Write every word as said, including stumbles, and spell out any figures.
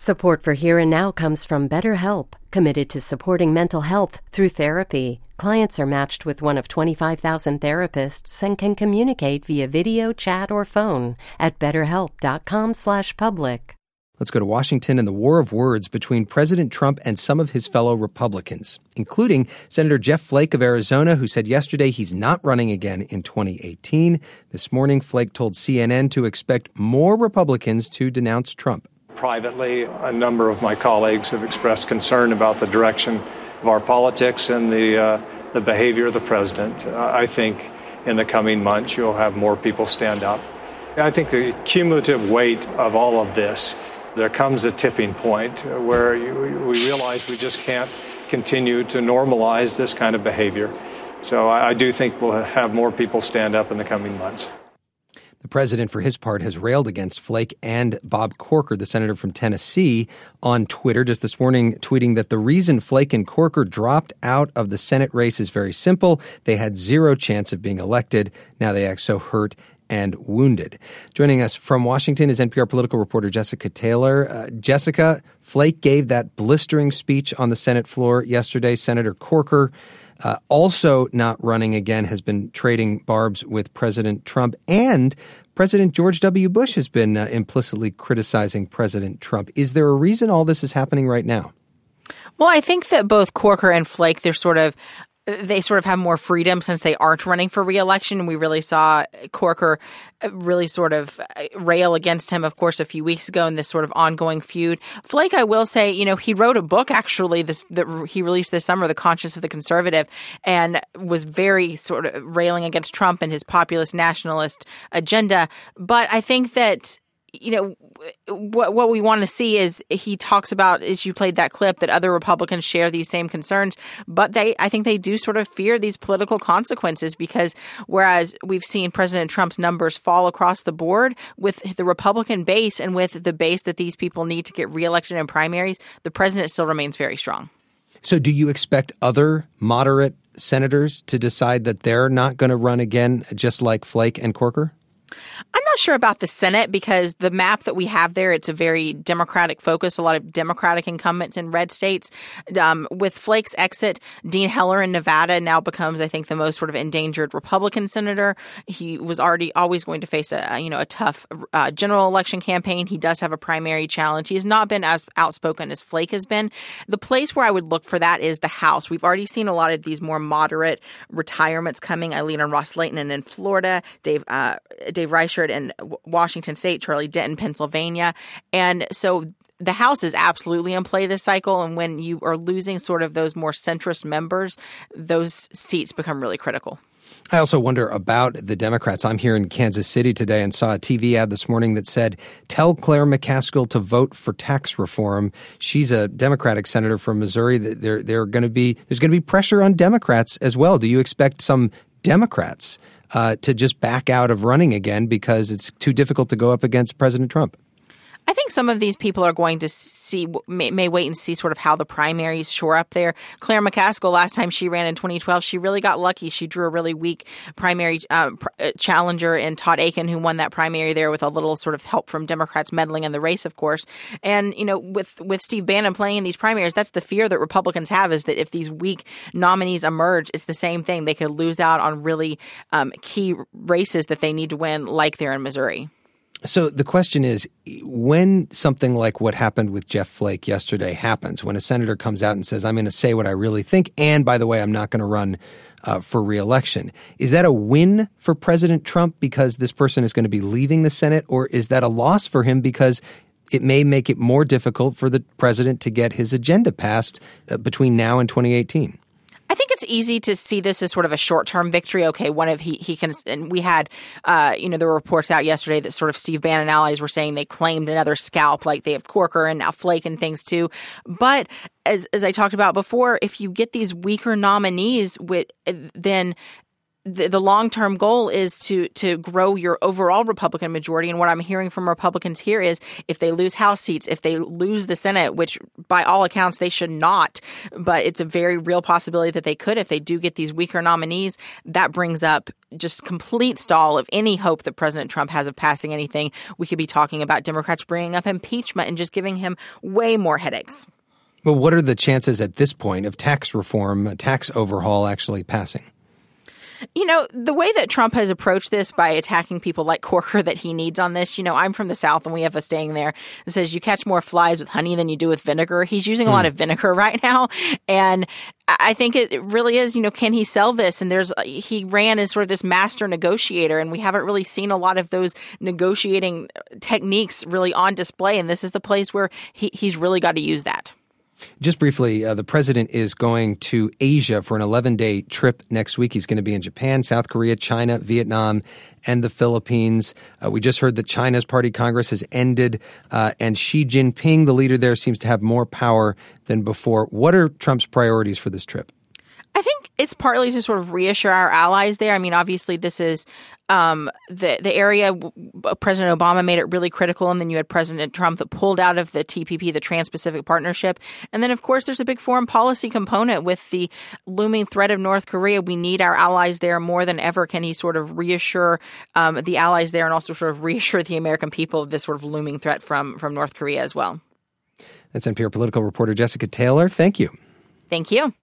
Support for Here and Now comes from BetterHelp, committed to supporting mental health through therapy. Clients are matched with one of twenty-five thousand therapists and can communicate via video, chat, or phone at betterhelp.com slash public. Let's go to Washington and the war of words between President Trump and some of his fellow Republicans, including Senator Jeff Flake of Arizona, who said yesterday he's not running again in twenty eighteen. This morning, Flake told C N N to expect more Republicans to denounce Trump. Privately, a number of my colleagues have expressed concern about the direction of our politics and the uh, the behavior of the president. Uh, I think in the coming months you'll have more people stand up. I think the cumulative weight of all of this, there comes a tipping point where you, we realize we just can't continue to normalize this kind of behavior. So I, I do think we'll have more people stand up in the coming months. The president, for his part, has railed against Flake and Bob Corker, the senator from Tennessee, on Twitter just this morning, tweeting that the reason Flake and Corker dropped out of the Senate race is very simple. They had zero chance of being elected. Now they act so hurt and wounded. Joining us from Washington is N P R political reporter Jessica Taylor. Uh, Jessica, Flake gave that blistering speech on the Senate floor yesterday. Senator Corker, Uh, also not running again, has been trading barbs with President Trump, and President George W. Bush has been uh, implicitly criticizing President Trump. Is there a reason all this is happening right now? Well, I think that both Corker and Flake, they're sort of They sort of have more freedom since they aren't running for re-election. We really saw Corker really sort of rail against him, of course, a few weeks ago in this sort of ongoing feud. Flake, I will say, you know, he wrote a book actually this that he released this summer, The Conscience of the Conservative, and was very sort of railing against Trump and his populist nationalist agenda. But I think that you know, what what we want to see is he talks about, as you played that clip, that other Republicans share these same concerns, but they, I think they do sort of fear these political consequences because whereas we've seen President Trump's numbers fall across the board with the Republican base and with the base that these people need to get reelected in primaries, the president still remains very strong. So do you expect other moderate senators to decide that they're not going to run again, just like Flake and Corker? I'm not sure about the Senate because the map that we have there, it's a very Democratic focus, a lot of Democratic incumbents in red states. Um, with Flake's exit, Dean Heller in Nevada now becomes, I think, the most sort of endangered Republican senator. He was already always going to face a, you know, a tough uh, general election campaign. He does have a primary challenge. He has not been as outspoken as Flake has been. The place where I would look for that is the House. We've already seen a lot of these more moderate retirements coming. Eileen and Ross Layton in Florida, Dave, uh, Dave Reichert in Washington State, Charlie Denton, Pennsylvania. And so the House is absolutely in play this cycle. And when you are losing sort of those more centrist members, those seats become really critical. I also wonder about the Democrats. I'm here in Kansas City today and saw a T V ad this morning that said, tell Claire McCaskill to vote for tax reform. She's a Democratic senator from Missouri. They're, they're going to be, there's going to be pressure on Democrats as well. Do you expect some Democrats Uh, to just back out of running again because it's too difficult to go up against President Trump? I think some of these people are going to see, may, may wait and see sort of how the primaries shore up there. Claire McCaskill, last time she ran in twenty twelve, she really got lucky. She drew a really weak primary uh, pr- challenger in Todd Akin, who won that primary there with a little sort of help from Democrats meddling in the race, of course. And, you know, with, with Steve Bannon playing in these primaries, that's the fear that Republicans have, is that if these weak nominees emerge, it's the same thing. They could lose out on really um, key races that they need to win, like they're in Missouri. So the question is, when something like what happened with Jeff Flake yesterday happens, when a senator comes out and says, I'm going to say what I really think, and by the way, I'm not going to run uh, for re-election, is that a win for President Trump because this person is going to be leaving the Senate, or is that a loss for him because it may make it more difficult for the president to get his agenda passed uh, between now and twenty eighteen? I think it's easy to see this as sort of a short-term victory. Okay, one of he he can, and we had, uh, you know, there were reports out yesterday that sort of Steve Bannon allies were saying they claimed another scalp, like they have Corker and now Flake and things too. But as as I talked about before, if you get these weaker nominees, with then the, the long-term goal is to to grow your overall Republican majority. And what I'm hearing from Republicans here is if they lose House seats, if they lose the Senate, which by all accounts they should not, but it's a very real possibility that they could if they do get these weaker nominees, that brings up just complete stall of any hope that President Trump has of passing anything. We could be talking about Democrats bringing up impeachment and just giving him way more headaches. Well, what are the chances at this point of tax reform, a tax overhaul actually passing? You know, the way that Trump has approached this by attacking people like Corker that he needs on this, you know, I'm from the South and we have a saying there that says you catch more flies with honey than you do with vinegar. He's using a mm. lot of vinegar right now. And I think it really is, you know, can he sell this? And there's he ran as sort of this master negotiator, and we haven't really seen a lot of those negotiating techniques really on display. And this is the place where he, he's really got to use that. Just briefly, uh, the president is going to Asia for an eleven-day trip next week. He's going to be in Japan, South Korea, China, Vietnam, and the Philippines. Uh, we just heard that China's party Congress has ended, uh, and Xi Jinping, the leader there, seems to have more power than before. What are Trump's priorities for this trip? I think it's partly to sort of reassure our allies there. I mean, obviously, this is um, the the area President Obama made it really critical, and then you had President Trump that pulled out of the T P P, the Trans-Pacific Partnership. And then, of course, there's a big foreign policy component with the looming threat of North Korea. We need our allies there more than ever. Can he sort of reassure um, the allies there and also sort of reassure the American people of this sort of looming threat from, from North Korea as well? That's N P R political reporter Jessica Taylor. Thank you. Thank you.